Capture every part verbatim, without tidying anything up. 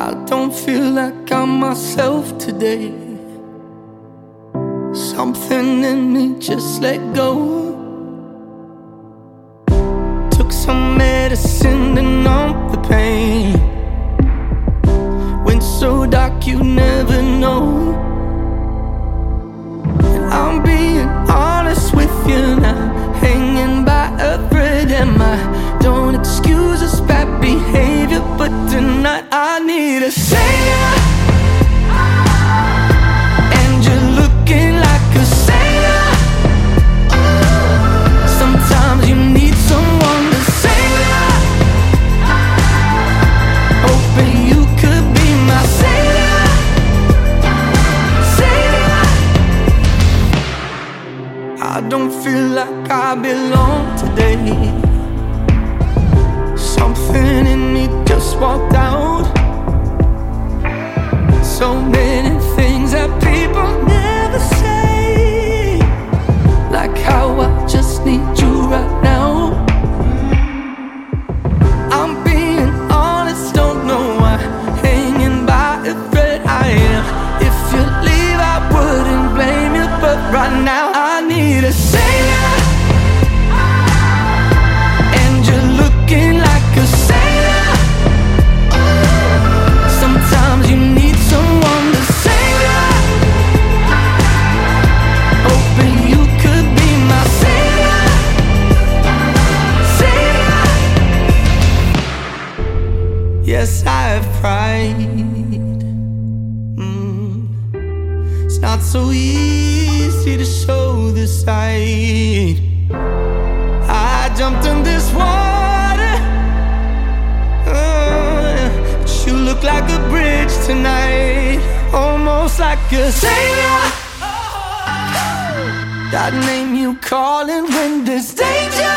I don't feel like I'm myself today. Something in me just let go. Took some medicine to numb the pain. Went so dark you never know. And I'm being honest with you now, hanging by a thread. And I don't excuse this bad behavior, but tonight I need a savior. And you're looking like a savior. Sometimes you need someone to save you. Hoping you could be my savior. Savior. I don't feel like I belong today. Something in me just walked out. So many things that people never say, like how I just need you right now. I'm being honest, don't know why, hanging by a thread I am. If you leave I wouldn't blame you, but right now I need a savior. And you're looking like a savior. Sometimes you need someone to save you. Hoping you could be my savior. Savior. Yes, I have pride. mm. It's not so easy to show this side. I jumped in this water, uh, but you look like a bridge tonight, almost like a savior. That name you calling when there's danger.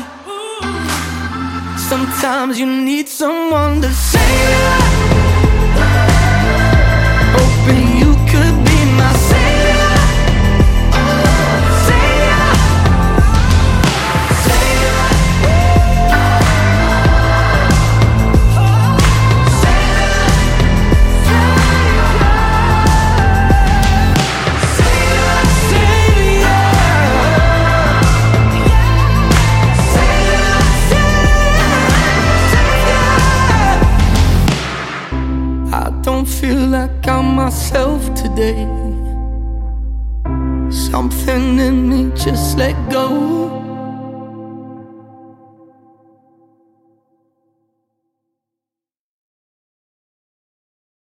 Sometimes you need someone to save you. Hoping you could be my savior. Savior. Savior. I don't feel like I'm myself today. Something in me just let go.